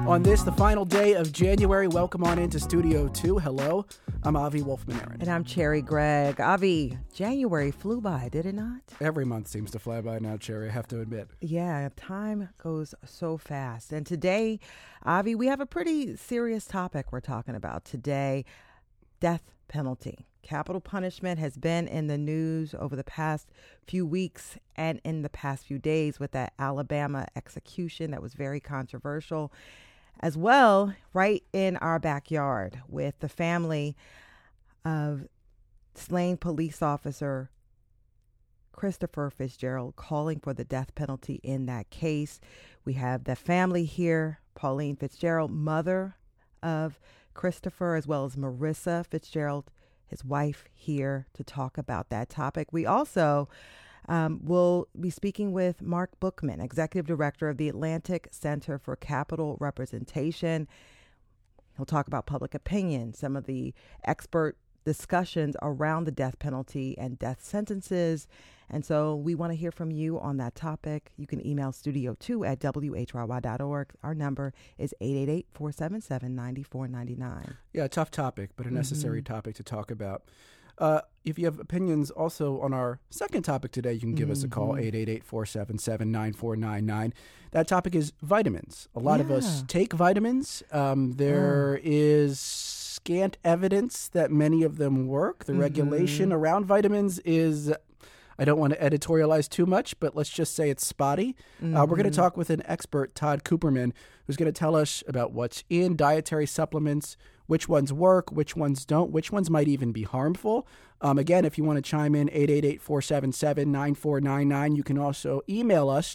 On this, the final day of January, welcome on into Studio 2. Hello, I'm Avi Wolfman-Aaron. And I'm Cherry Gregg. Avi, January flew by, did it not? Every month seems to fly by now, Cherry, I have to admit. Yeah, time goes so fast. And today, Avi, we have a pretty serious topic we're talking about today, death penalty. Capital punishment has been in the news over the past few weeks and in the past few days with that Alabama execution that was very controversial. As well, right in our backyard with the family of slain police officer Christopher Fitzgerald calling for the death penalty in that case. We have the family here, Pauline Fitzgerald, mother of Christopher, as well as Marissa Fitzgerald, his wife, here to talk about that topic. We also will be speaking with Mark Bookman, Executive Director of the Atlantic Center for Capital Representation. He'll talk about public opinion, some of the expert discussions around the death penalty and death sentences. And so we want to hear from you on that topic. You can email studio2@whyy.org. Our number is 888-477-9499. Yeah, a tough topic, but a necessary topic to talk about. If you have opinions also on our second topic today, you can give us a call, 888-477-9499. That topic is vitamins. A lot of us take vitamins. There is scant evidence that many of them work. The regulation around vitamins is, I don't want to editorialize too much, but let's just say it's spotty. We're going to talk with an expert, Todd Cooperman, who's going to tell us about what's in dietary supplements, which ones work, which ones don't, which ones might even be harmful. Again, if you want to chime in, 888-477-9499. You can also email us,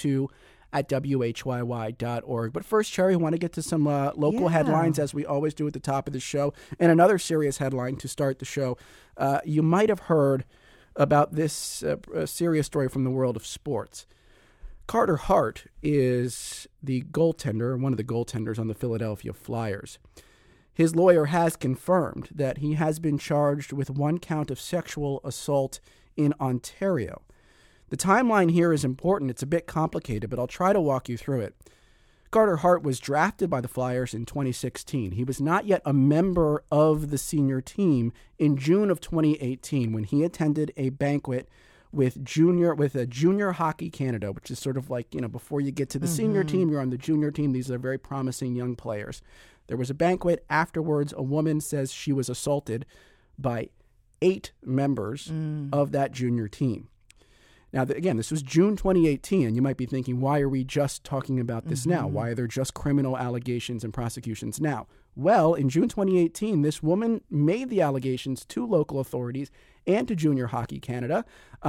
studio2@whyy.org. But first, Cherry, I want to get to some local headlines, as we always do at the top of the show. And another serious headline to start the show. You might have heard about this serious story from the world of sports. Carter Hart is the goaltender, one of the goaltenders on the Philadelphia Flyers. His lawyer has confirmed that he has been charged with one count of sexual assault in Ontario. The timeline here is important. It's a bit complicated, but I'll try to walk you through it. Carter Hart was drafted by the Flyers in 2016. He was not yet a member of the senior team in June of 2018 when he attended a banquet with Junior Hockey Canada, which is sort of like, before you get to the senior team, you're on the junior team. These are very promising young players. There was a banquet. Afterwards, a woman says she was assaulted by 8 members of that junior team. Now, again, this was June 2018, and you might be thinking, why are we just talking about this now? Why are there just criminal allegations and prosecutions now? Well, in June 2018, this woman made the allegations to local authorities and to Junior Hockey Canada.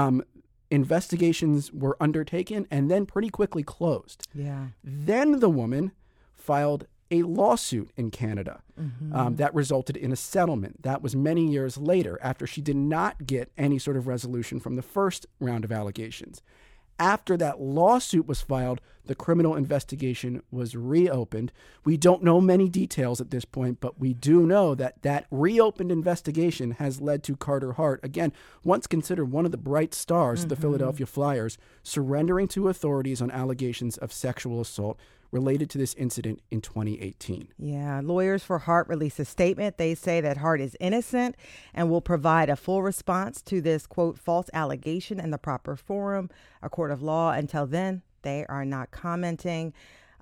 Investigations were undertaken and then pretty quickly closed. Yeah. Then the woman filed a lawsuit in Canada that resulted in a settlement. That was many years later, after she did not get any sort of resolution from the first round of allegations. After that lawsuit was filed, the criminal investigation was reopened. We don't know many details at this point, but we do know that that reopened investigation has led to Carter Hart, again, once considered one of the bright stars of the Philadelphia Flyers, surrendering to authorities on allegations of sexual assault related to this incident in 2018. Yeah, lawyers for Hart released a statement. They say that Hart is innocent and will provide a full response to this, quote, false allegation in the proper forum, a court of law. Until then, they are not commenting.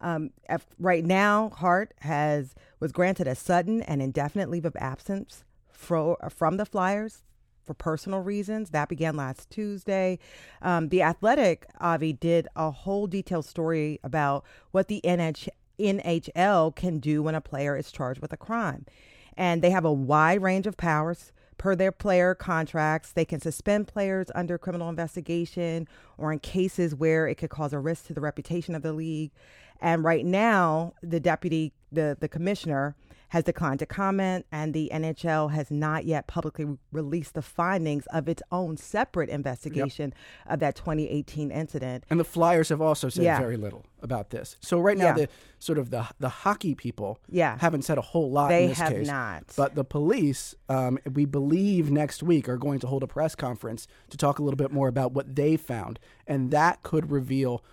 Right now, Hart was granted a sudden and indefinite leave of absence from the Flyers for personal reasons. That began last Tuesday. The Athletic, Avi, did a whole detailed story about what the NHL can do when a player is charged with a crime. And they have a wide range of powers per their player contracts. They can suspend players under criminal investigation or in cases where it could cause a risk to the reputation of the league. And right now, the commissioner has declined to comment, and the NHL has not yet publicly released the findings of its own separate investigation of that 2018 incident. And the Flyers have also said very little about this. So right now, the hockey people haven't said a whole lot in this case. They have not. But the police, we believe next week, are going to hold a press conference to talk a little bit more about what they found. And that could reveal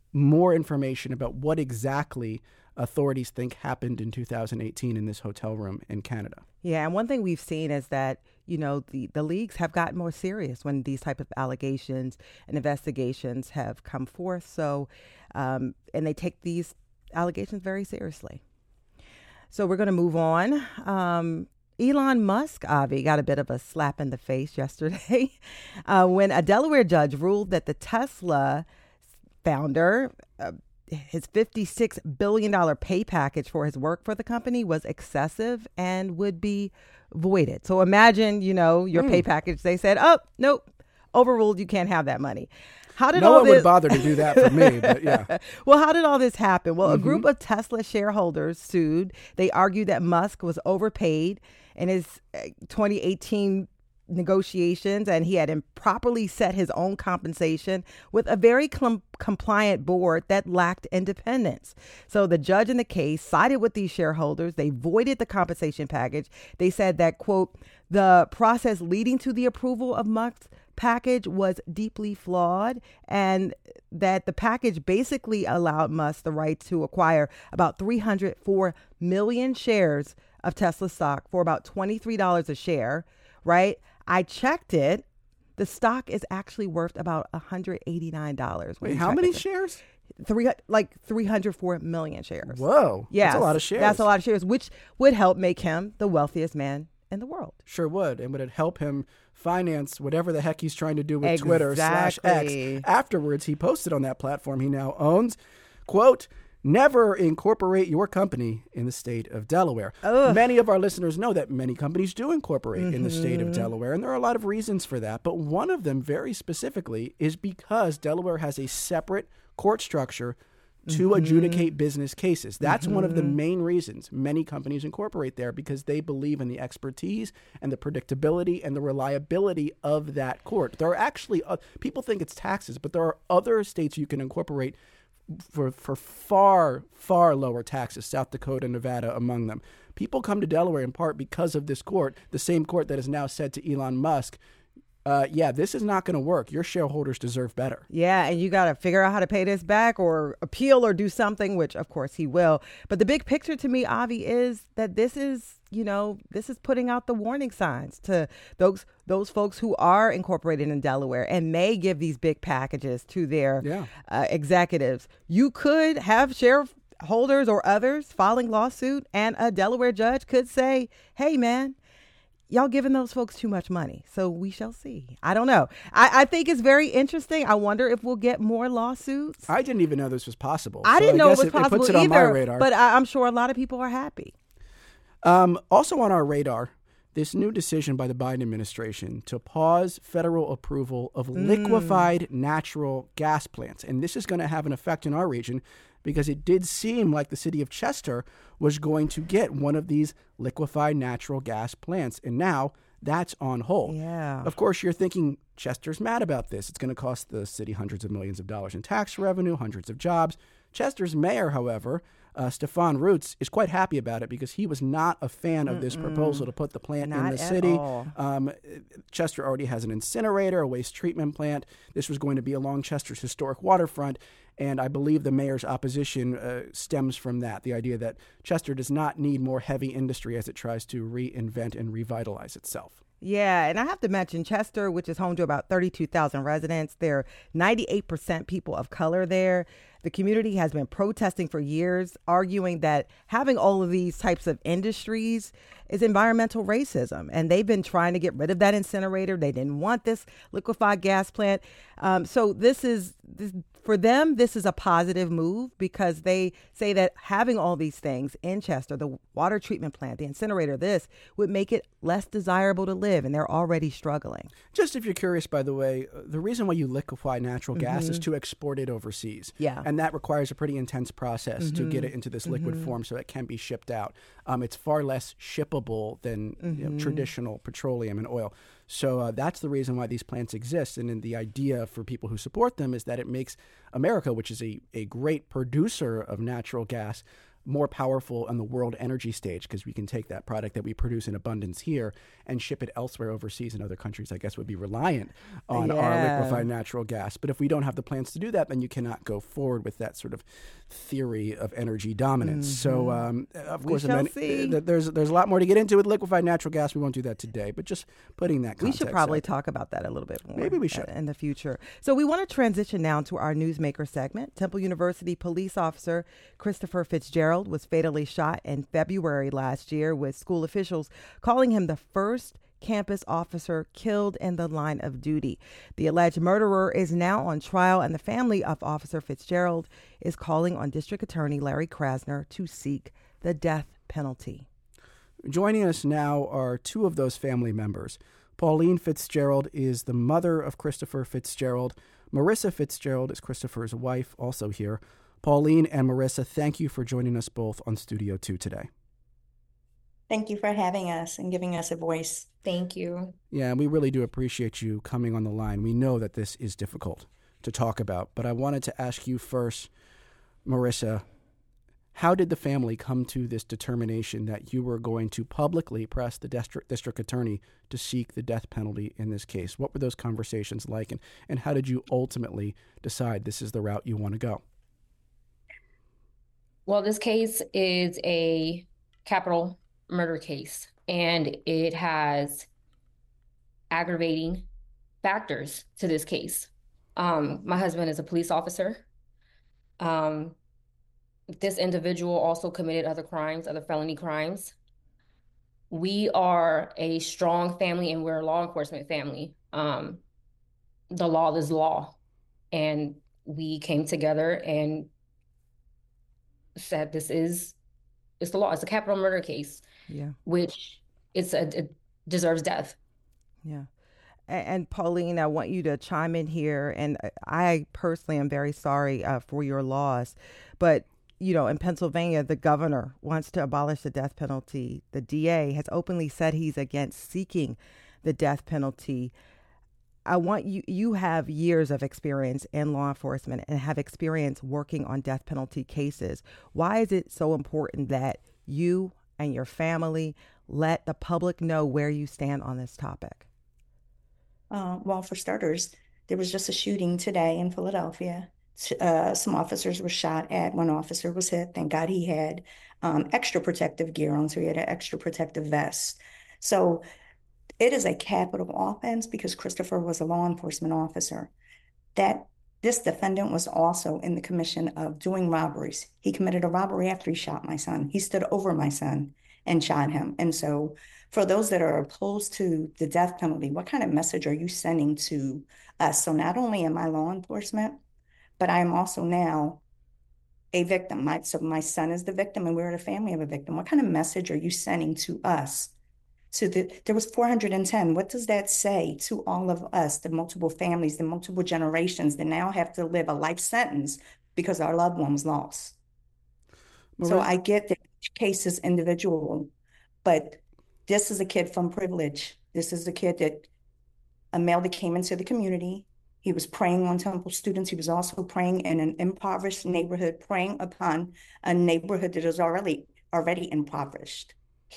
more information about what exactly authorities think happened in 2018 in this hotel room in Canada. Yeah, and one thing we've seen is that, the leagues have gotten more serious when these type of allegations and investigations have come forth. So, and they take these allegations very seriously. So we're going to move on. Elon Musk, Avi, got a bit of a slap in the face yesterday when a Delaware judge ruled that the Tesla founder, his $56 billion pay package for his work for the company was excessive and would be voided. So imagine, your pay package. They said, oh, nope, overruled. You can't have that money. How did no one would bother to do that for me, but yeah. Well, how did all this happen? Well, a group of Tesla shareholders sued. They argued that Musk was overpaid in his 2018 negotiations, and he had improperly set his own compensation with a very compliant board that lacked independence. So the judge in the case sided with these shareholders. They voided the compensation package. They said that, quote, the process leading to the approval of Musk's package was deeply flawed, and that the package basically allowed Musk the right to acquire about 304 million shares of Tesla stock for about $23 a share, right? I checked it. The stock is actually worth about $189. Wait, how many shares? 304 million shares. Whoa. Yes, that's a lot of shares. That's a lot of shares, which would help make him the wealthiest man in the world. Sure would. And would it help him finance whatever the heck he's trying to do with Twitter/X? Afterwards, he posted on that platform he now owns, quote, never incorporate your company in the state of Delaware. Ugh. Many of our listeners know that many companies do incorporate in the state of Delaware, and there are a lot of reasons for that. But one of them, very specifically, is because Delaware has a separate court structure to adjudicate business cases. That's one of the main reasons many companies incorporate there, because they believe in the expertise and the predictability and the reliability of that court. There are actually, people think it's taxes, but there are other states you can incorporate for far, far lower taxes, South Dakota, Nevada among them. People come to Delaware in part because of this court, the same court that has now said to Elon Musk, this is not going to work. Your shareholders deserve better. Yeah, and you got to figure out how to pay this back or appeal or do something, which of course he will. But the big picture to me, Avi, is that this is putting out the warning signs to those folks who are incorporated in Delaware and may give these big packages to their executives. You could have shareholders or others filing lawsuit, and a Delaware judge could say, hey, man, y'all giving those folks too much money. So we shall see. I don't know. I think it's very interesting. I wonder if we'll get more lawsuits. I didn't even know this was possible. I didn't know it was possible it puts it either, on my radar. But I'm sure a lot of people are happy. Also on our radar, this new decision by the Biden administration to pause federal approval of liquefied natural gas plants. And this is going to have an effect in our region because it did seem like the city of Chester was going to get one of these liquefied natural gas plants. And now that's on hold. Yeah. Of course, you're thinking Chester's mad about this. It's going to cost the city hundreds of millions of dollars in tax revenue, hundreds of jobs. Chester's mayor, however, Stefan Roots, is quite happy about it because he was not a fan of this proposal to put the plant in the city. Chester already has an incinerator, a waste treatment plant. This was going to be along Chester's historic waterfront, and I believe the mayor's opposition stems from that, the idea that Chester does not need more heavy industry as it tries to reinvent and revitalize itself. Yeah, and I have to mention Chester, which is home to about 32,000 residents. There are 98% people of color there. The community has been protesting for years, arguing that having all of these types of industries is environmental racism. And they've been trying to get rid of that incinerator. They didn't want this liquefied gas plant. So for them, this is a positive move because they say that having all these things in Chester, the water treatment plant, the incinerator, this would make it less desirable to live. And they're already struggling. Just if you're curious, by the way, the reason why you liquefy natural gas is to export it overseas. Yeah. And that requires a pretty intense process to get it into this liquid form so it can be shipped out. It's far less shippable than traditional petroleum and oil. So that's the reason why these plants exist. And then the idea for people who support them is that it makes America, which is a great producer of natural gas, more powerful on the world energy stage because we can take that product that we produce in abundance here and ship it elsewhere overseas in other countries, I guess would be reliant on our liquefied natural gas. But if we don't have the plans to do that, then you cannot go forward with that sort of theory of energy dominance. So, of course, there's a lot more to get into with liquefied natural gas. We won't do that today, but just putting that context. We should probably talk about that a little bit more. Maybe we should. In the future. So we want to transition now to our Newsmaker segment. Temple University police officer Christopher Fitzgerald was fatally shot in February last year, with school officials calling him the first campus officer killed in the line of duty. The alleged murderer is now on trial, and the family of Officer Fitzgerald is calling on District Attorney Larry Krasner to seek the death penalty. Joining us now are two of those family members. Pauline Fitzgerald is the mother of Christopher Fitzgerald. Marissa Fitzgerald is Christopher's wife, also here. Pauline and Marissa, thank you for joining us both on Studio 2 today. Thank you for having us and giving us a voice. Thank you. Yeah, we really do appreciate you coming on the line. We know that this is difficult to talk about, but I wanted to ask you first, Marissa, how did the family come to this determination that you were going to publicly press the district attorney to seek the death penalty in this case? What were those conversations like, and how did you ultimately decide this is the route you want to go? Well, this case is a capital murder case, and it has aggravating factors to this case. My husband is a police officer. This individual also committed other crimes, other felony crimes. We are a strong family, and we're a law enforcement family. The law is law. And we came together and said, it's the law. It's a capital murder case, which it deserves death. Yeah. And Pauline, I want you to chime in here. And I personally am very sorry for your loss. But, you know, in Pennsylvania, the governor wants to abolish the death penalty. The DA has openly said he's against seeking the death penalty. I want you have years of experience in law enforcement and have experience working on death penalty cases. Why is it so important that you and your family let the public know where you stand on this topic? Well, for starters, there was just a shooting today in Philadelphia. Some officers were shot at. One officer was hit. Thank God he had extra protective gear on, so he had an extra protective vest. So it is a capital offense because Christopher was a law enforcement officer. That this defendant was also in the commission of doing robberies. He committed a robbery after he shot my son. He stood over my son and shot him. And so for those that are opposed to the death penalty, what kind of message are you sending to us? So not only am I law enforcement, but I am also now a victim. So my son is the victim and we're the family of a victim. What kind of message are you sending to us? There was 410. What does that say to all of us, the multiple families, the multiple generations that now have to live a life sentence because our loved one was lost? So I get that each case is individual, but this is a kid from privilege. This is a kid a male that came into the community. He was preying on Temple students. He was also preying in an impoverished neighborhood, preying upon a neighborhood that is already impoverished.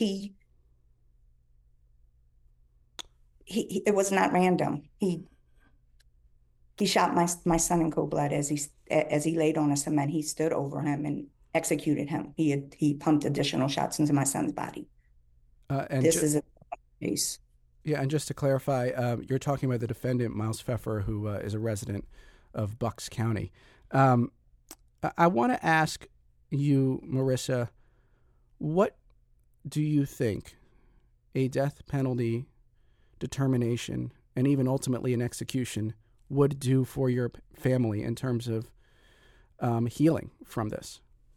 It was not random. He shot my son in cold blood as he laid on a cement. He stood over him and executed him. He pumped additional shots into my son's body. And this is a case. Yeah, and just to clarify, you're talking about the defendant, Miles Pfeffer, who is a resident of Bucks County. I want to ask you, Marissa, what do you think a death penalty determination and even ultimately an execution would do for your family in terms of healing from this?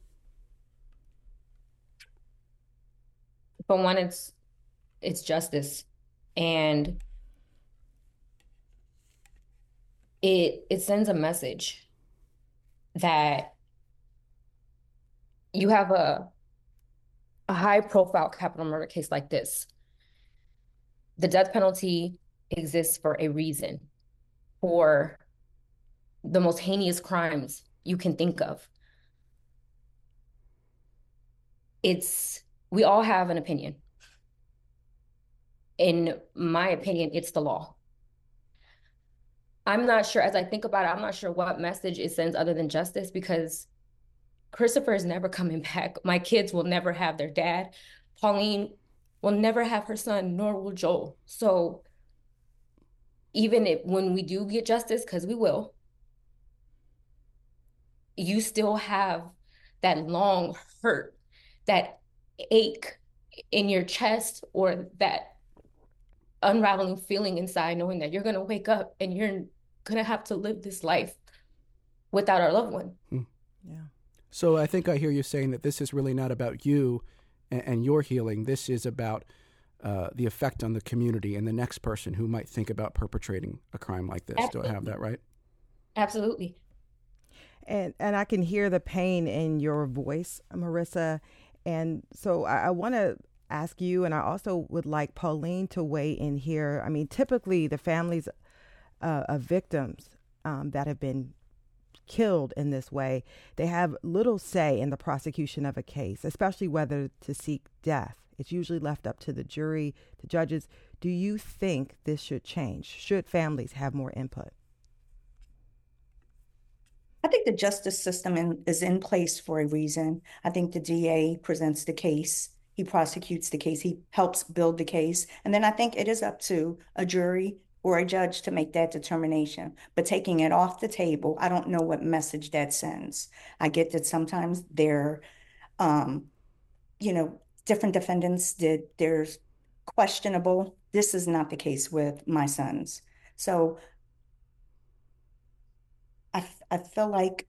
For one, it's justice, and it sends a message that you have a high profile capital murder case like this. The death penalty exists for a reason, for the most heinous crimes you can think of. we all have an opinion. In my opinion, it's the law. I'm not sure, as I think about it, I'm not sure what message it sends other than justice, because Christopher is never coming back. My kids will never have their dad. Pauline will never have her son, nor will Joel. So even when we do get justice, because we will, you still have that long hurt, that ache in your chest, or that unraveling feeling inside, knowing that you're going to wake up and you're going to have to live this life without our loved one. Yeah. So I think I hear you saying that this is really not about you and your healing. This is about the effect on the community and the next person who might think about perpetrating a crime like this. Absolutely. Do I have that right? Absolutely. And I can hear the pain in your voice, Marissa. And so I want to ask you, and I also would like Pauline to weigh in here. I mean, typically the families of victims that have been killed in this way, they have little say in the prosecution of a case, especially whether to seek death. It's usually left up to the jury, the judges. Do you think this should change? Should families have more input? I think the justice system is in place for a reason. I think the DA presents the case. He prosecutes the case. He helps build the case. And then I think it is up to a jury or a judge to make that determination. But taking it off the table, I don't know what message that sends. I get that sometimes they're, different defendants there's questionable. This is not the case with my sons. So I feel like,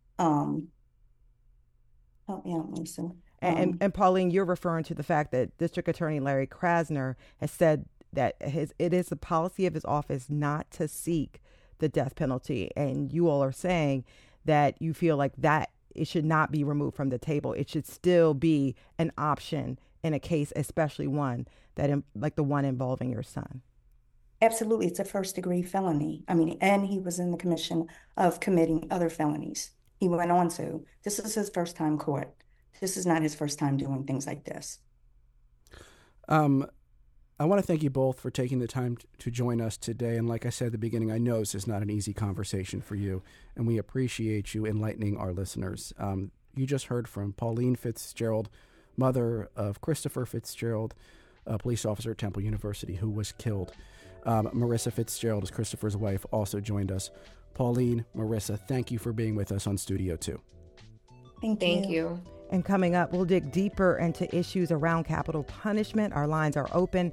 listen. And Pauline, you're referring to the fact that District Attorney Larry Krasner has said that it is the policy of his office not to seek the death penalty. And you all are saying that you feel like that it should not be removed from the table. It should still be an option in a case, especially one that like the one involving your son. Absolutely. It's a first-degree felony. I mean, and he was in the commission of committing other felonies. He went on to. This is his first time court. This is not his first time doing things like this. I want to thank you both for taking the time to join us today. And like I said at the beginning, I know this is not an easy conversation for you, and we appreciate you enlightening our listeners. You just heard from Pauline Fitzgerald, mother of Christopher Fitzgerald, a police officer at Temple University who was killed. Marissa Fitzgerald, is Christopher's wife, also joined us. Pauline, Marissa, thank you for being with us on Studio 2. Thank you. And coming up, we'll dig deeper into issues around capital punishment. Our lines are open,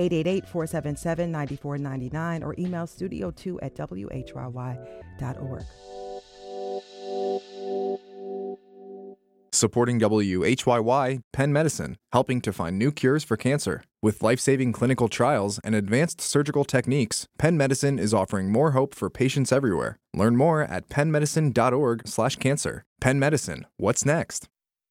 888-477-9499, or email studio2@whyy.org. Supporting WHYY, Penn Medicine, helping to find new cures for cancer. With life-saving clinical trials and advanced surgical techniques, Penn Medicine is offering more hope for patients everywhere. Learn more at pennmedicine.org/cancer. Penn Medicine, what's next?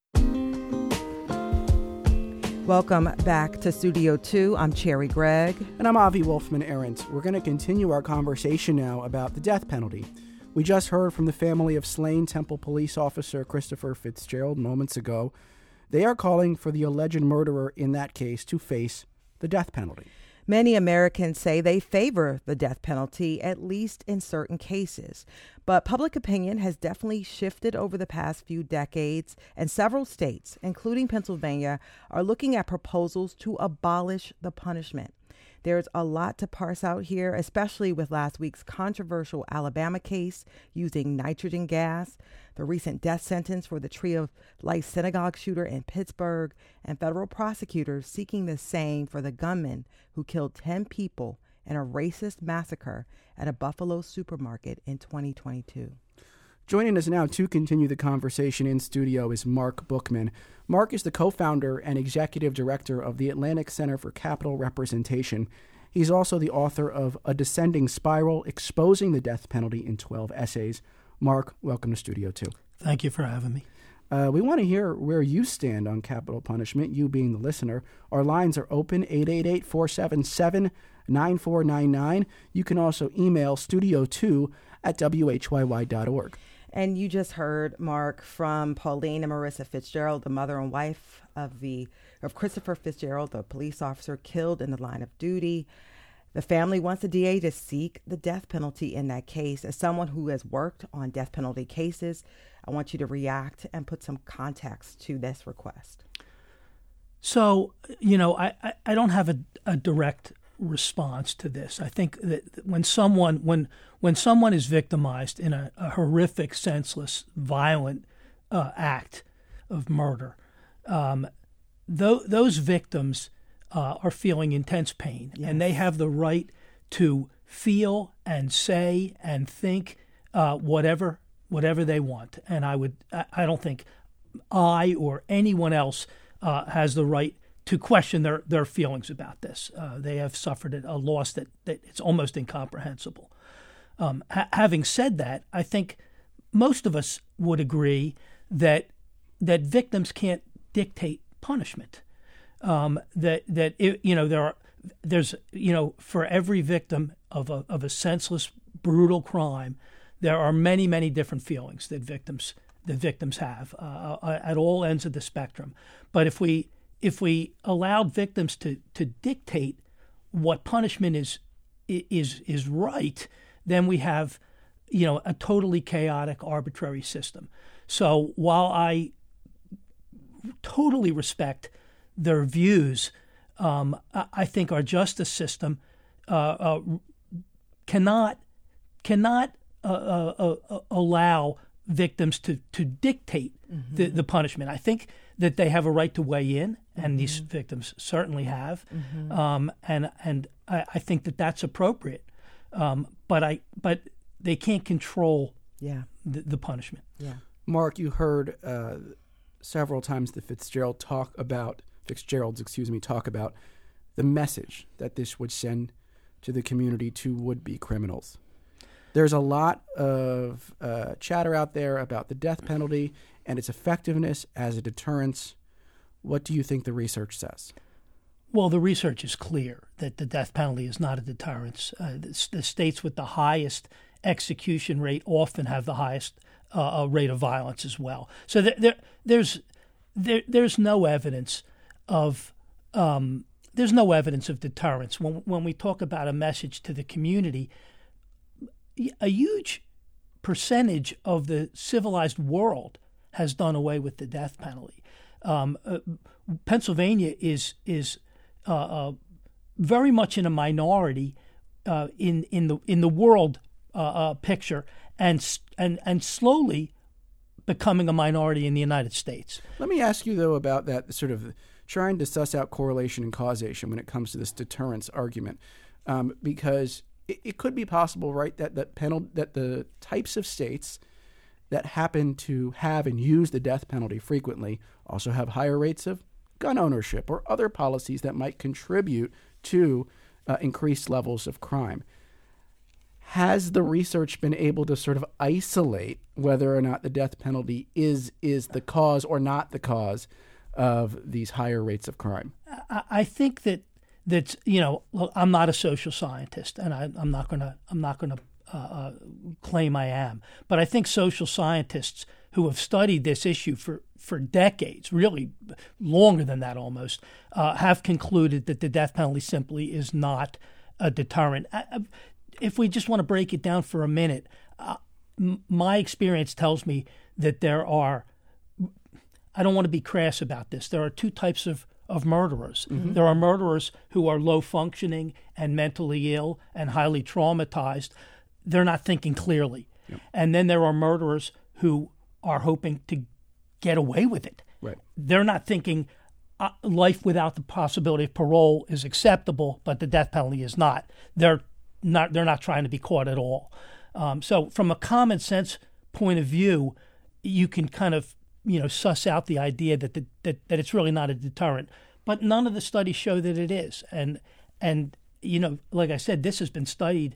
Welcome back to Studio 2. I'm Cherry Gregg. And I'm Avi Wolfman-Arent. We're going to continue our conversation now about the death penalty. We just heard from the family of slain Temple police officer Christopher Fitzgerald moments ago. They are calling for the alleged murderer in that case to face the death penalty. Many Americans say they favor the death penalty, at least in certain cases. But public opinion has definitely shifted over the past few decades, and several states, including Pennsylvania, are looking at proposals to abolish the punishment. There's a lot to parse out here, especially with last week's controversial Alabama case using nitrogen gas, the recent death sentence for the Tree of Life synagogue shooter in Pittsburgh, and federal prosecutors seeking the same for the gunman who killed 10 people in a racist massacre at a Buffalo supermarket in 2022. Joining us now to continue the conversation in studio is Mark Bookman. Mark is the co-founder and executive director of the Atlantic Center for Capital Representation. He's also the author of A Descending Spiral, Exposing the Death Penalty in 12 Essays. Mark, welcome to Studio 2. Thank you for having me. We want to hear where you stand on capital punishment, you being the listener. Our lines are open, 888-477-9499. You can also email studio2@whyy.org. And you just heard, Mark, from Pauline and Marissa Fitzgerald, the mother and wife of Christopher Fitzgerald, the police officer killed in the line of duty. The family wants the DA to seek the death penalty in that case. As someone who has worked on death penalty cases, I want you to react and put some context to this request. So, I don't have a direct response to this. I think that when someone is victimized in a horrific, senseless, violent act of murder, those victims are feeling intense pain, yes. And they have the right to feel and say and think whatever they want. And I don't think I or anyone else has the right to question their feelings about this. They have suffered a loss that it's almost incomprehensible. Having said that, I think most of us would agree that victims can't dictate punishment. There's for every victim of a senseless, brutal crime, there are many, many different feelings that victims have at all ends of the spectrum. But if we allowed victims to dictate what punishment is right, then we have a totally chaotic, arbitrary system. So while I totally respect their views, I think our justice system cannot allow victims to dictate mm-hmm. the punishment. I think that they have a right to weigh in, and mm-hmm. these victims certainly have, mm-hmm. And I think that that's appropriate. But they can't control the punishment. Yeah. Mark, you heard several times the Fitzgeralds talk about the message that this would send to the community, to would-be criminals. There's a lot of chatter out there about the death penalty and its effectiveness as a deterrence. What do you think the research says? Well, the research is clear that the death penalty is not a deterrence. The states with the highest execution rate often have the highest rate of violence as well. So there's no evidence of deterrence. When we talk about a message to the community, a huge percentage of the civilized world has done away with the death penalty. Pennsylvania is very much in a minority in the world picture, and slowly becoming a minority in the United States. Let me ask you, though, about that sort of trying to suss out correlation and causation when it comes to this deterrence argument, because it could be possible, right, that the types of states that happen to have and use the death penalty frequently also have higher rates of gun ownership or other policies that might contribute to increased levels of crime. Has the research been able to sort of isolate whether or not the death penalty is the cause or not the cause of these higher rates of crime? I think that look, I'm not a social scientist, and I'm not going to claim I am. But I think social scientists who have studied this issue for decades, really longer than that almost, have concluded that the death penalty simply is not a deterrent. If we just want to break it down for a minute, my experience tells me that there are, I don't want to be crass about this, there are two types of murderers. Mm-hmm. There are murderers who are low functioning and mentally ill and highly traumatized. They're not thinking clearly. Yep. And then there are murderers who are hoping to get away with it. Right. They're not thinking life without the possibility of parole is acceptable, but the death penalty is not. They're not trying to be caught at all. So from a common sense point of view, you can kind of suss out the idea that it's really not a deterrent. But none of the studies show that it is. And like I said, this has been studied,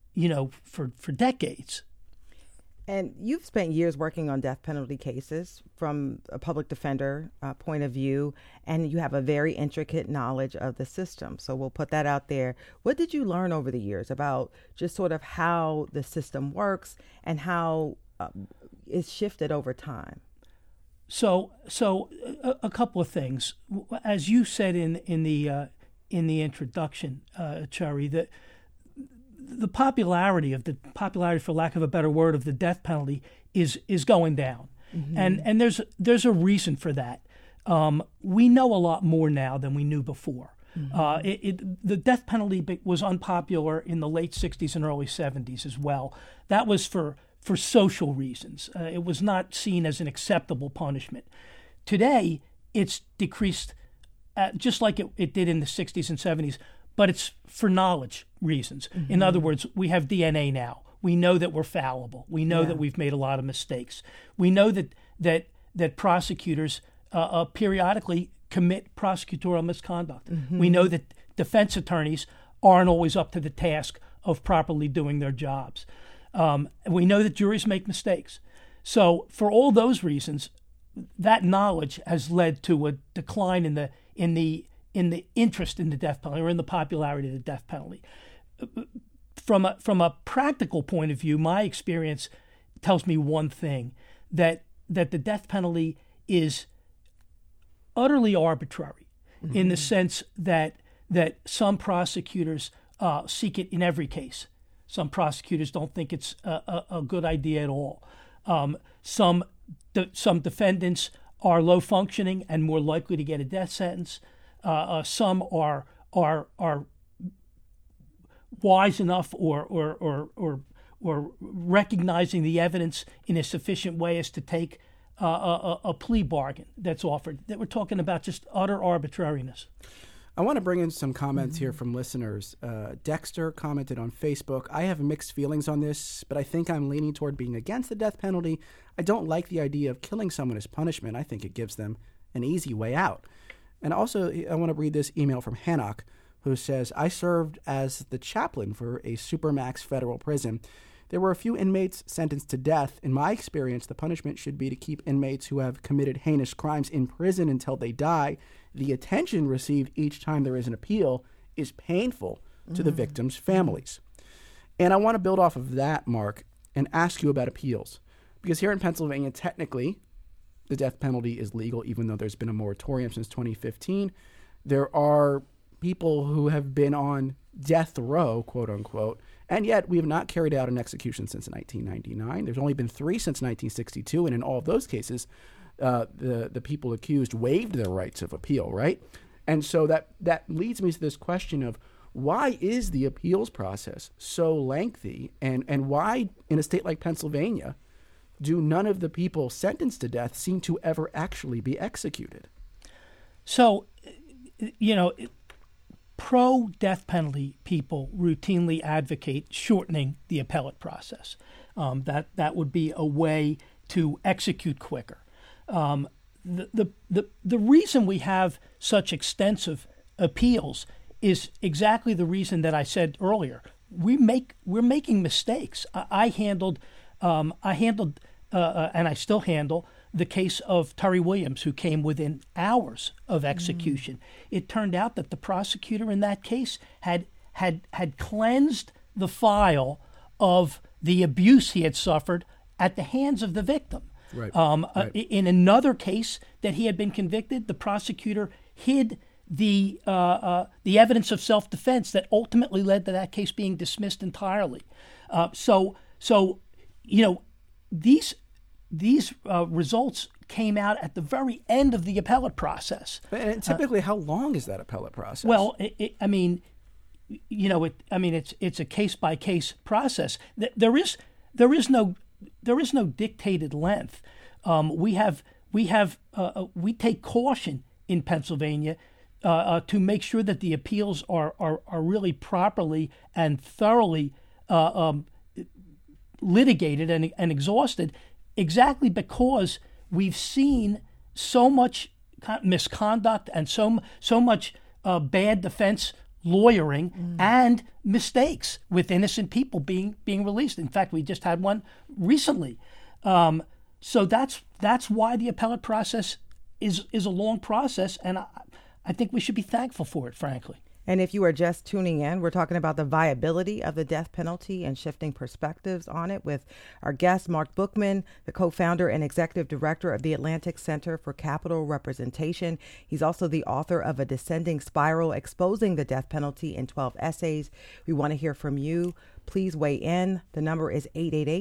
for decades. And you've spent years working on death penalty cases from a public defender point of view, and you have a very intricate knowledge of the system. So we'll put that out there. What did you learn over the years about just sort of how the system works and how it's shifted over time? So a couple of things. As you said in the introduction, Cherry, that the popularity, for lack of a better word, of the death penalty is going down, and there's a reason for that. We know a lot more now than we knew before. The death penalty was unpopular in the late 60s and early 70s as well. That was for social reasons. It was not seen as an acceptable punishment. Today, it's decreased just like it did in the 60s and 70s, but it's for knowledge reasons. In other words, we have DNA now. We know that we're fallible. We know that we've made a lot of mistakes. We know that prosecutors periodically commit prosecutorial misconduct. We know that defense attorneys aren't always up to the task of properly doing their jobs. We know that juries make mistakes. So for all those reasons, that knowledge has led to a decline in the interest in the death penalty, or in the popularity of the death penalty. From a practical point of view, my experience tells me one thing, that the death penalty is utterly arbitrary, in the sense that some prosecutors seek it in every case. Some prosecutors don't think it's a good idea at all. Some defendants are low functioning and more likely to get a death sentence. Some are wise enough or recognizing the evidence in a sufficient way as to take a plea bargain that's offered. That we're talking about just utter arbitrariness. I want to bring in some comments here from listeners. Dexter commented on Facebook, I have mixed feelings on this, but I think I'm leaning toward being against the death penalty. I don't like the idea of killing someone as punishment. I think it gives them an easy way out. And also, I want to read this email from Hannock, who says, I served as the chaplain for a supermax federal prison. There were a few inmates sentenced to death. In my experience, the punishment should be to keep inmates who have committed heinous crimes in prison until they die. The attention received each time there is an appeal is painful to the victims' families. And I want to build off of that, Mark, and ask you about appeals. Because here in Pennsylvania, technically, the death penalty is legal, even though there's been a moratorium since 2015. There are people who have been on death row, quote unquote, and yet we have not carried out an execution since 1999. There's only been 3 since 1962, and in all of those cases, the people accused waived their rights of appeal, right? And so that leads me to this question of, why is the appeals process so lengthy, and why, in a state like Pennsylvania, do none of the people sentenced to death seem to ever actually be executed? So, pro-death penalty people routinely advocate shortening the appellate process. That would be a way to execute quicker. The reason we have such extensive appeals is exactly the reason that I said earlier. We're making mistakes. I handled and I still handle the case of Terry Williams, who came within hours of execution. It turned out that the prosecutor in that case had cleansed the file of the abuse he had suffered at the hands of the victim. Right. In another case that he had been convicted, the prosecutor hid the evidence of self-defense that ultimately led to that case being dismissed entirely. These results came out at the very end of the appellate process. And typically, how long is that appellate process? Well, it's a case-by-case process. There is no dictated length. We take caution in Pennsylvania to make sure that the appeals are really properly and thoroughly litigated and exhausted, exactly because we've seen so much misconduct and so much bad defense lawyering and mistakes with innocent people being released. In fact, we just had one recently. So that's why the appellate process is a long process, and I think we should be thankful for it, frankly. And if you are just tuning in, we're talking about the viability of the death penalty and shifting perspectives on it with our guest, Mark Bookman, the co-founder and executive director of the Atlantic Center for Capital Representation. He's also the author of A Descending Spiral, Exposing the Death Penalty in 12 Essays. We want to hear from you. Please weigh in. The number is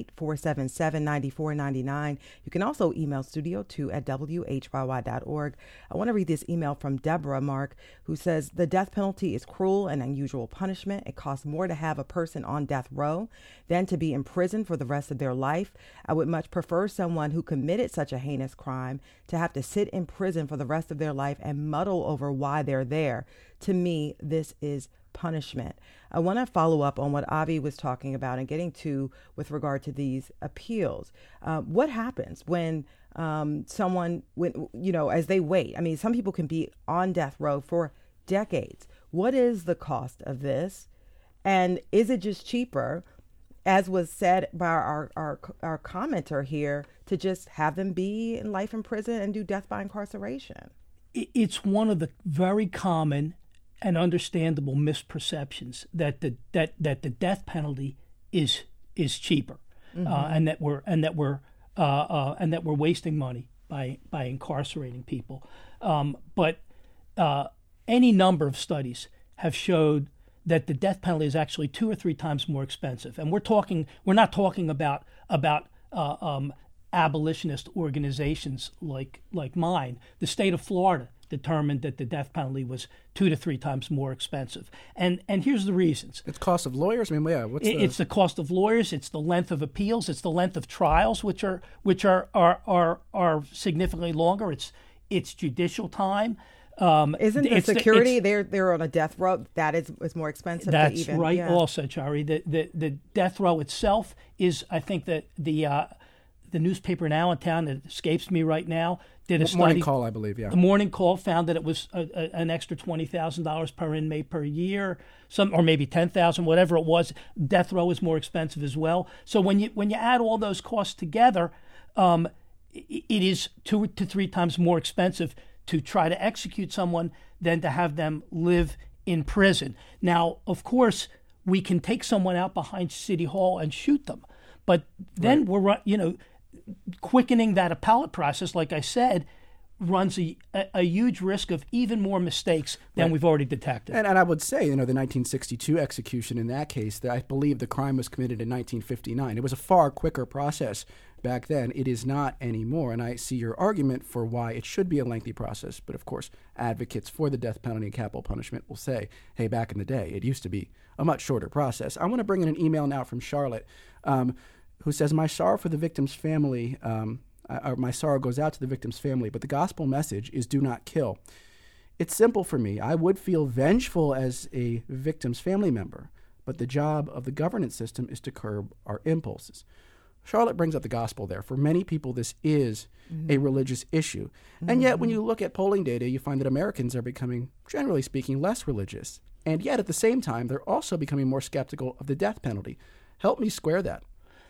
888-477-9499. You can also email studio2@whyy.org. I want to read this email from Deborah, Mark, who says, the death penalty is cruel and unusual punishment. It costs more to have a person on death row than to be in prison for the rest of their life. I would much prefer someone who committed such a heinous crime to have to sit in prison for the rest of their life and muddle over why they're there. To me, this is punishment. I want to follow up on what Avi was talking about and getting to with regard to these appeals. What happens when someone, as they wait? I mean, some people can be on death row for decades. What is the cost of this? And is it just cheaper, as was said by our commenter here, to just have them be in life in prison and do death by incarceration? It's one of the very common and understandable misperceptions that the death penalty is cheaper, and that we're wasting money by incarcerating people. But any number of studies have showed that the death penalty is actually 2 or 3 times more expensive, and we're not talking about abolitionist organizations like mine. The state of Florida determined that the death penalty was 2 to 3 times more expensive, and here's the reasons. It's cost of lawyers. I mean, yeah, it's the cost of lawyers. It's the length of appeals. It's the length of trials, which are significantly longer. It's judicial time. Isn't the security they're on a death row that is more expensive? That's right. Yeah. Also, Chari, the death row itself is, I think that the newspaper now in town, that escapes me right now, did a study. Morning Call, I believe, yeah. The Morning Call found that it was an extra $20,000 per inmate per year, or maybe $10,000, whatever it was. Death row is more expensive as well. So when you add all those costs together, it is 2 to 3 times more expensive to try to execute someone than to have them live in prison. Now, of course, we can take someone out behind City Hall and shoot them, but then we're quickening that appellate process, like I said, runs a huge risk of even more mistakes than we've already detected. And I would say, the 1962 execution in that case, that I believe the crime was committed in 1959. It was a far quicker process back then. It is not anymore. And I see your argument for why it should be a lengthy process. But of course, advocates for the death penalty and capital punishment will say, hey, back in the day, it used to be a much shorter process. I want to bring in an email now from Charlotte, who says, my sorrow for the victim's family, my sorrow goes out to the victim's family, but the gospel message is do not kill. It's simple for me. I would feel vengeful as a victim's family member, but the job of the governance system is to curb our impulses. Charlotte brings up the gospel there. For many people, this is a religious issue. And yet, when you look at polling data, you find that Americans are becoming, generally speaking, less religious. And yet, at the same time, they're also becoming more skeptical of the death penalty. Help me square that.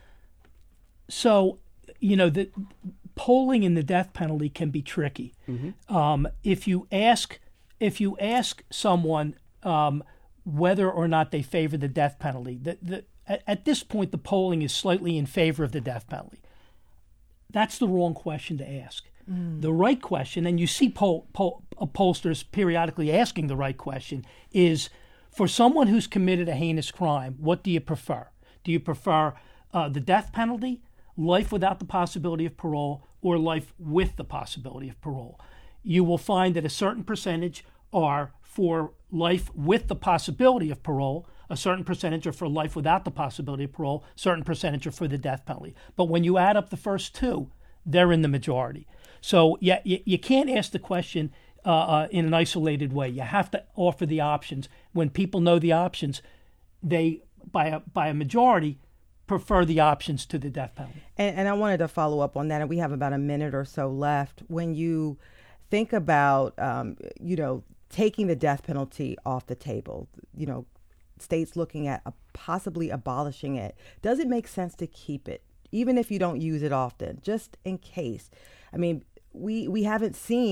So, the polling in the death penalty can be tricky. If you ask someone whether or not they favor the death penalty, at this point the polling is slightly in favor of the death penalty. That's the wrong question to ask. The right question, and you see pollsters periodically asking the right question, is for someone who's committed a heinous crime, what do you prefer? Do you prefer the death penalty, life without the possibility of parole, or life with the possibility of parole? You will find that a certain percentage are for life with the possibility of parole, a certain percentage are for life without the possibility of parole, a certain percentage are for the death penalty. But when you add up the first two, they're in the majority. So you can't ask the question in an isolated way. You have to offer the options. When people know the options, they, by a majority, prefer the options to the death penalty. And I wanted to follow up on that, and we have about a minute or so left. When you think about, taking the death penalty off the table, states looking at possibly abolishing it, does it make sense to keep it, even if you don't use it often, just in case? I mean, we haven't seen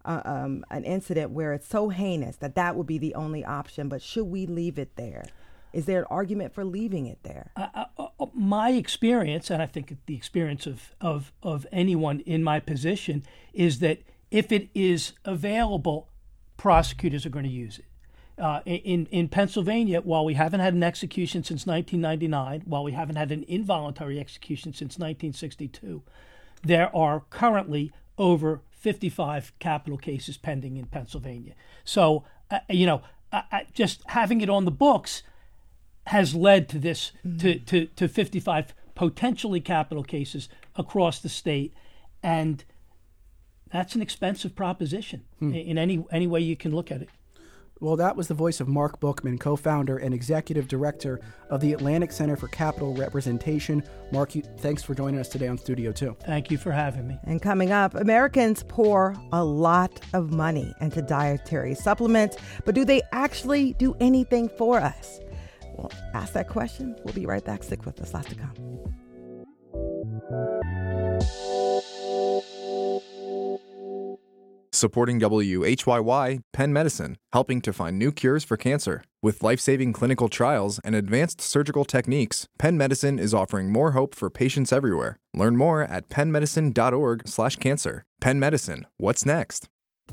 an incident where it's so heinous that would be the only option. But should we leave it there? Is there an argument for leaving it there? My experience, and I think the experience of anyone in my position, is that if it is available, prosecutors are going to use it. In Pennsylvania, while we haven't had an execution since 1999, while we haven't had an involuntary execution since 1962, there are currently over 55 capital cases pending in Pennsylvania. So, just having it on the books has led to this, to 55 potentially capital cases across the state, and that's an expensive proposition in any way you can look at it. Well, that was the voice of Mark Bookman, co-founder and executive director of the Atlantic Center for Capital Representation. Mark, thanks for joining us today on Studio 2. Thank you for having me. And coming up, Americans pour a lot of money into dietary supplements, but do they actually do anything for us? Well, ask that question. We'll be right back. Stick with us. Lots to come. Supporting WHYY, Penn Medicine, helping to find new cures for cancer. With life-saving clinical trials and advanced surgical techniques, Penn Medicine is offering more hope for patients everywhere. Learn more at pennmedicine.org/cancer. Penn Medicine, what's next?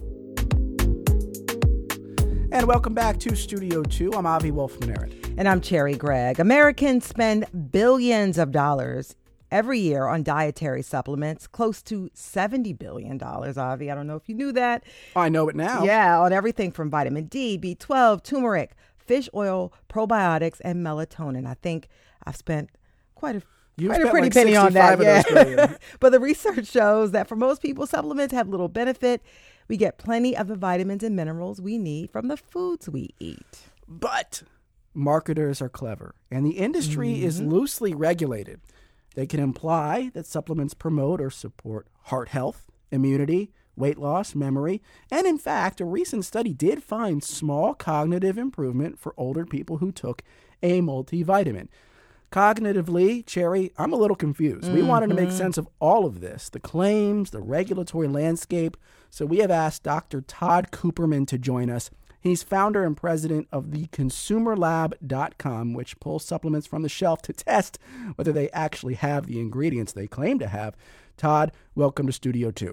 And welcome back to Studio 2. I'm Avi Wolfman-Arent. And I'm Cherry Gregg. Americans spend billions of dollars every year on dietary supplements, close to $70 billion, Avi. I don't know if you knew that. I know it now. Yeah, on everything from vitamin D, B12, turmeric, fish oil, probiotics, and melatonin. I think I've spent quite a pretty penny on that. Yeah. But the research shows that for most people, supplements have little benefit. We get plenty of the vitamins and minerals we need from the foods we eat. But marketers are clever, and the industry is loosely regulated. They can imply that supplements promote or support heart health, immunity, weight loss, memory, and in fact, a recent study did find small cognitive improvement for older people who took a multivitamin. Cognitively, Cherry, I'm a little confused. We wanted to make sense of all of this, the claims, the regulatory landscape, so we have asked Dr. Todd Cooperman to join us. He's founder and president of the ConsumerLab.com, which pulls supplements from the shelf to test whether they actually have the ingredients they claim to have. Todd, welcome to Studio 2.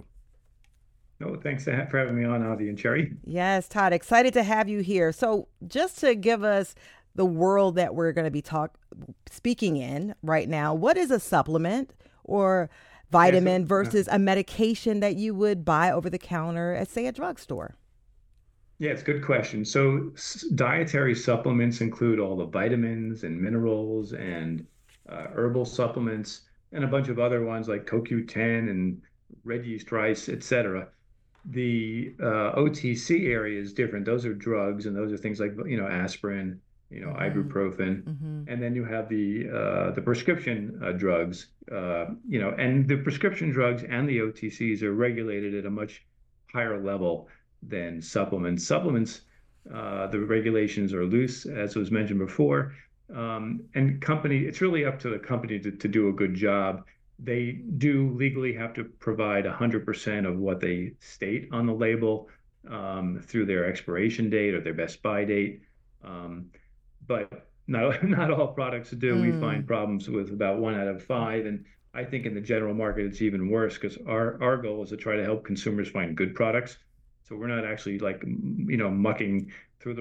Oh, thanks for having me on, Avi and Cherry. Yes, Todd, excited to have you here. So just to give us the world that we're going to be speaking in right now, what is a supplement or vitamin versus a medication that you would buy over the counter at, say, a drugstore? Yeah, it's a good question. So dietary supplements include all the vitamins and minerals and herbal supplements and a bunch of other ones like CoQ10 and red yeast rice, etc. The OTC area is different. Those are drugs, and those are things like aspirin, ibuprofen, and then you have the prescription drugs, and the prescription drugs and the OTCs are regulated at a much higher level than supplements. Supplements, the regulations are loose, as was mentioned before, and it's really up to the company to do a good job. They do legally have to provide 100% of what they state on the label through their expiration date or their best by date, but not all products do. We find problems with about 1 out of 5, and I think in the general market it's even worse because our goal is to try to help consumers find good products. So we're not actually mucking through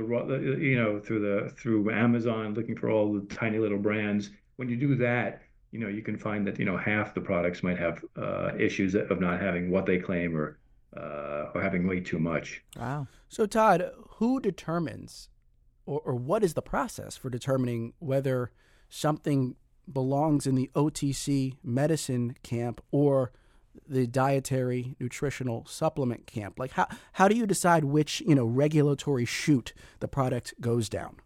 through Amazon looking for all the tiny little brands. When you do that, you can find that half the products might have issues of not having what they claim or having way too much. Wow. So Todd, who determines or what is the process for determining whether something belongs in the OTC medicine camp or the dietary nutritional supplement camp? Like how do you decide which, regulatory chute the product goes down?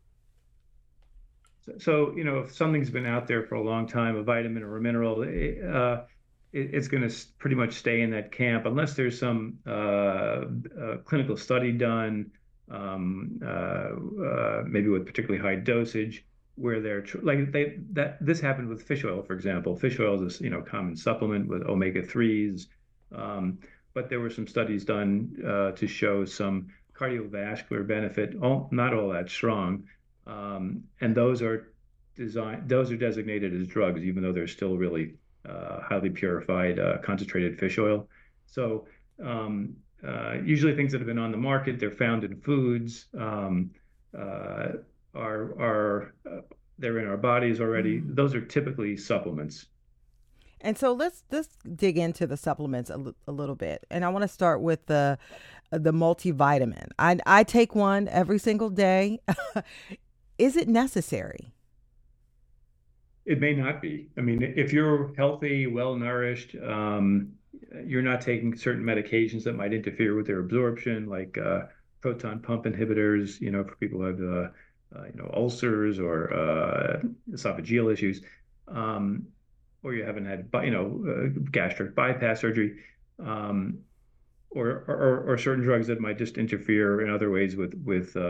So, if something's been out there for a long time, a vitamin or a mineral, it's going to pretty much stay in that camp unless there's some clinical study done, maybe with particularly high dosage, where this happened with fish oil, for example. Fish oil is this, common supplement with omega-3s. But but there were some studies done to show some cardiovascular benefit, not all that strong. And those are designated as drugs, even though they're still really highly purified, concentrated fish oil. So usually things that have been on the market, they're found in foods, are they're in our bodies already. Those are typically supplements. And so let's dig into the supplements a little bit. And I want to start with the multivitamin. I take one every single day. Is it necessary? It may not be. I mean, if you're healthy, well nourished, you're not taking certain medications that might interfere with their absorption, like proton pump inhibitors, for people who have ulcers or esophageal issues, or you haven't had gastric bypass surgery, or certain drugs that might just interfere in other ways with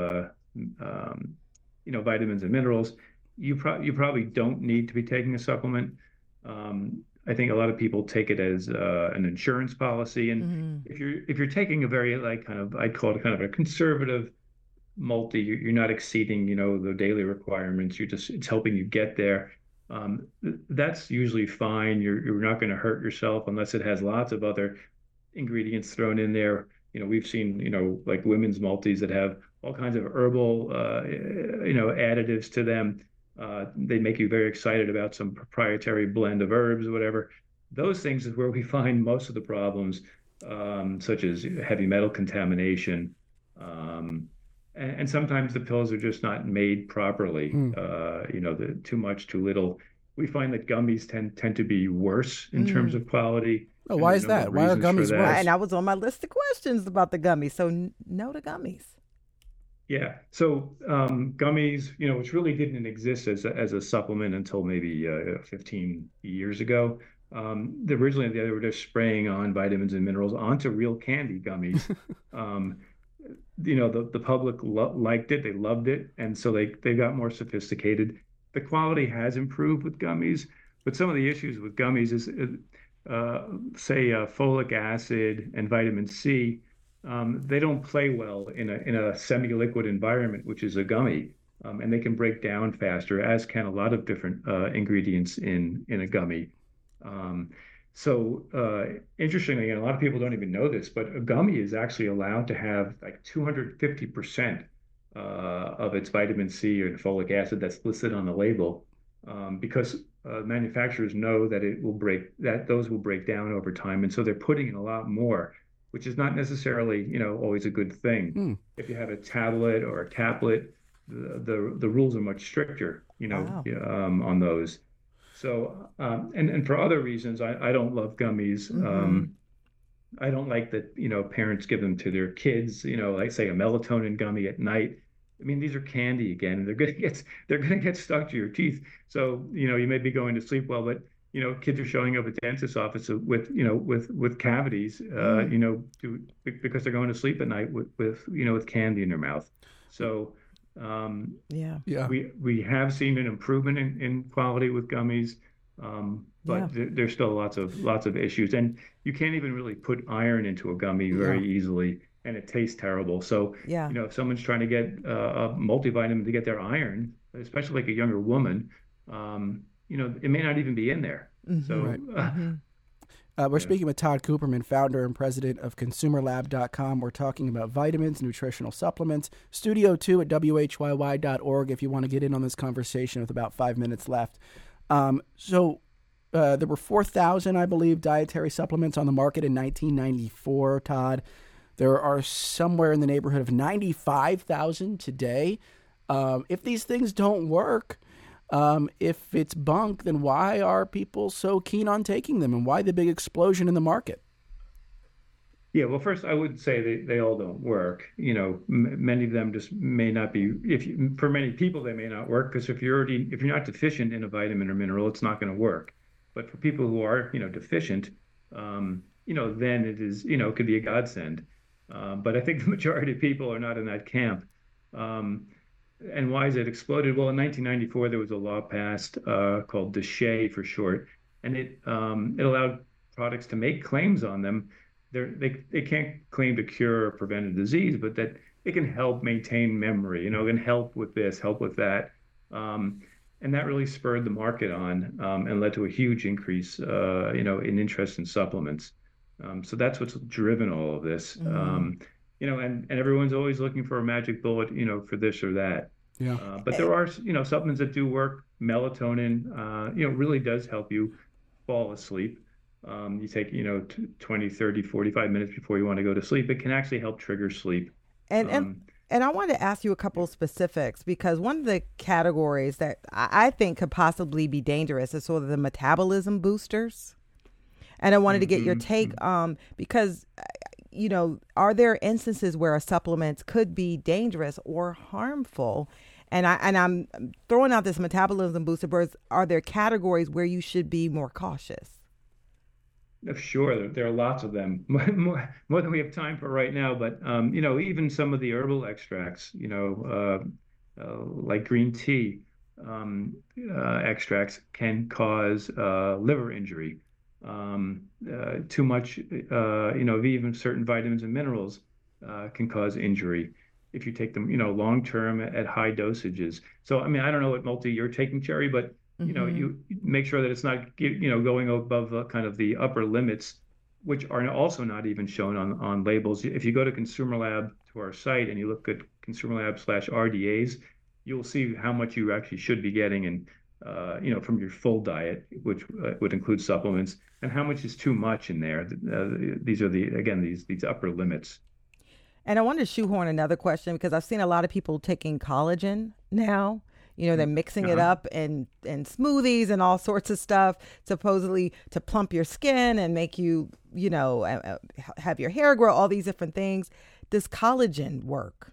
vitamins and minerals. You probably don't need to be taking a supplement. I think a lot of people take it as an insurance policy, and if you're taking a very I'd call it kind of a conservative multi, you're not exceeding the daily requirements. It's helping you get there. That's usually fine. You're not going to hurt yourself unless it has lots of other ingredients thrown in there. We've seen like women's multis that have all kinds of herbal additives to them. They make you very excited about some proprietary blend of herbs or whatever. Those things is where we find most of the problems, such as heavy metal contamination. And sometimes the pills are just not made properly. Too much, too little. We find that gummies tend to be worse in terms of quality. Oh, why is that? Why are gummies worse? And I was on my list of questions about the gummies. So no to gummies. Yeah. So gummies, which really didn't exist as a supplement until maybe 15 years ago. Originally, they were just spraying on vitamins and minerals onto real candy gummies. The public liked it, they loved it, and so they got more sophisticated. The quality has improved with gummies, but some of the issues with gummies is, say, folic acid and vitamin C. They don't play well in a semi-liquid environment, which is a gummy, and they can break down faster, as can a lot of different ingredients in a gummy. Interestingly, and a lot of people don't even know this, but a gummy is actually allowed to have like 250% of its vitamin C and folic acid that's listed on the label, because manufacturers know that those will break down over time, and so they're putting in a lot more, which is not necessarily always a good thing. If you have a tablet or a caplet, the rules are much stricter, Wow. On those. So, and for other reasons, I don't love gummies. I don't like that, parents give them to their kids, like say a melatonin gummy at night. I mean, these are candy again. They're gonna get stuck to your teeth. So, you may be going to sleep well, but kids are showing up at dentist's office with cavities, because they're going to sleep at night with candy in their mouth. So, we have seen an improvement in quality with gummies, but there's still lots of issues, and you can't even really put iron into a gummy very easily, and it tastes terrible. So if someone's trying to get a multivitamin to get their iron, especially like a younger woman, it may not even be in there. So we're speaking with Todd Cooperman, founder and president of ConsumerLab.com. We're talking about vitamins, nutritional supplements. Studio 2 at WHYY.org if you want to get in on this conversation with about 5 minutes left. There were 4,000, I believe, dietary supplements on the market in 1994, Todd. There are somewhere in the neighborhood of 95,000 today. If these things don't work, if it's bunk, then why are people so keen on taking them, and why the big explosion in the market? Yeah, well, first I would say they all don't work. Many of them just may not be. For many people, they may not work because if you're not deficient in a vitamin or mineral, it's not going to work. But for people who are, deficient, then it is, it could be a godsend. But I think the majority of people are not in that camp. And why has it exploded? Well, in 1994, there was a law passed called DSHEA for short, and it allowed products to make claims on them they can't claim to cure or prevent a disease, but that it can help maintain memory, it can help with this, help with that. And that really spurred the market on and led to a huge increase, in interest in supplements. So that's what's driven all of this. And everyone's always looking for a magic bullet, for this or that. Yeah. But there are, supplements that do work. Melatonin, really does help you fall asleep. You take, 20, 30, 45 minutes before you want to go to sleep. It can actually help trigger sleep. And I wanted to ask you a couple of specifics, because one of the categories that I think could possibly be dangerous is sort of the metabolism boosters. And I wanted to get your take because, are there instances where a supplement could be dangerous or harmful? And I'm throwing out this metabolism booster, but are there categories where you should be more cautious? Sure, there are lots of them, more than we have time for right now. But even some of the herbal extracts, like green tea extracts, can cause liver injury. Too much, of even certain vitamins and minerals can cause injury if you take them, long term at high dosages. So, I don't know what multi you're taking, Cherry, but you make sure that it's not, going above kind of the upper limits, which are also not even shown on labels. If you go to Consumer Lab, to our site, and you look at Consumer Lab /RDAs, you'll see how much you actually should be getting, and from your full diet, which would include supplements, and how much is too much in there. These are these upper limits. And I wanted to shoehorn another question, because I've seen a lot of people taking collagen now. They're mixing it up in smoothies and all sorts of stuff, supposedly to plump your skin and make you, have your hair grow, all these different things. Does collagen work?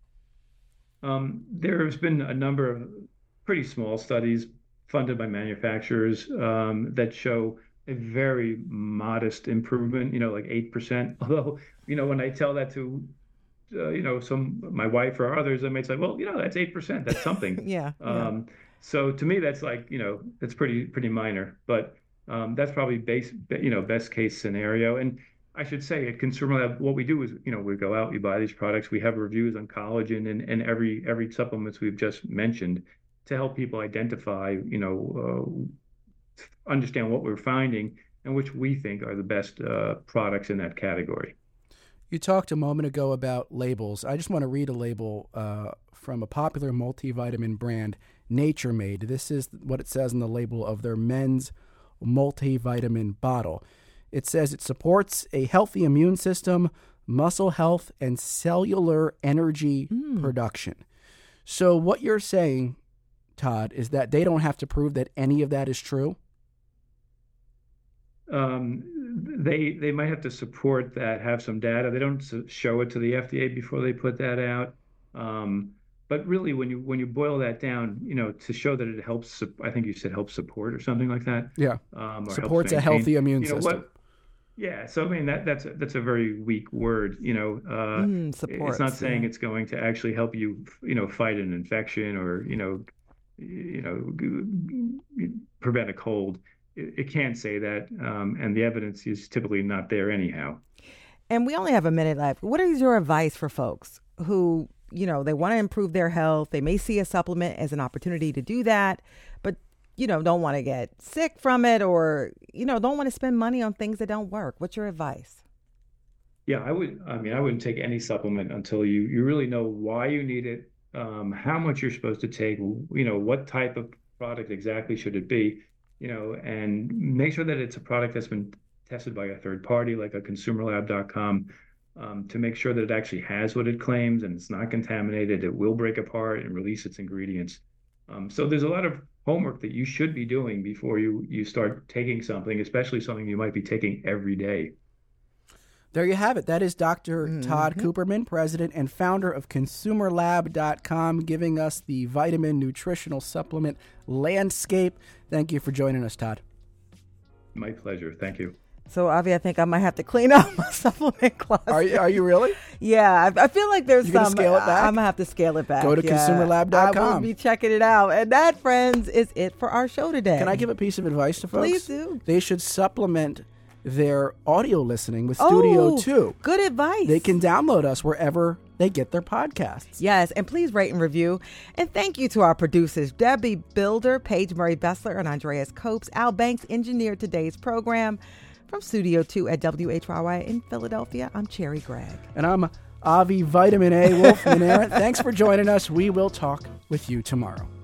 There's been a number of pretty small studies funded by manufacturers that show a very modest improvement, like 8%. Although, when I tell that to my wife or others, I may say, well, that's 8%. That's something. Yeah. So to me, that's like, that's pretty minor, but that's probably best case scenario. And I should say at Consumer Lab, what we do is, we go out, we buy these products, we have reviews on collagen and every supplements we've just mentioned to help people identify, understand what we're finding and which we think are the best products in that category. You talked a moment ago about labels. I just want to read a label from a popular multivitamin brand, Nature Made. This is what it says on the label of their men's multivitamin bottle. It says it supports a healthy immune system, muscle health, and cellular energy production. So what you're saying, Todd, is that they don't have to prove that any of that is true? They might have to support that, have some data. They don't show it to the FDA before they put that out. But really, when you boil that down, to show that it helps, I think you said help support or something like that. Yeah, or supports a healthy immune system. Yeah, so that's a very weak word. It's not saying it's going to actually help you, fight an infection or prevent a cold. It can't say that, and the evidence is typically not there anyhow. And we only have a minute left. What is your advice for folks who, they want to improve their health? They may see a supplement as an opportunity to do that, but, don't want to get sick from it or, don't want to spend money on things that don't work. What's your advice? Yeah, I wouldn't take any supplement until you really know why you need it, how much you're supposed to take, what type of product exactly should it be. And make sure that it's a product that's been tested by a third party, like a consumerlab.com, to make sure that it actually has what it claims and it's not contaminated. It will break apart and release its ingredients. So there's a lot of homework that you should be doing before you start taking something, especially something you might be taking every day. There you have it. That is Dr. Todd Cooperman, president and founder of ConsumerLab.com, giving us the vitamin nutritional supplement landscape. Thank you for joining us, Todd. My pleasure. Thank you. So, Avi, I think I might have to clean up my supplement closet. Are you really? Yeah, I feel like there's some. Scale it back? I'm going to have to scale it back. Go to ConsumerLab.com. I will be checking it out. And that, friends, is it for our show today. Can I give a piece of advice to folks? Please do. They should supplement their audio listening with Studio 2. Good advice. They can download us wherever they get their podcasts. Yes, and please rate and review. And thank you to our producers, Debbie Builder, Paige Murray Bessler, and Andreas Copes. Al Banks engineered today's program. From Studio 2 at WHYY in Philadelphia, I'm Cherry Gregg. And I'm Avi Vitamin A Wolf Manera. Thanks for joining us. We will talk with you tomorrow.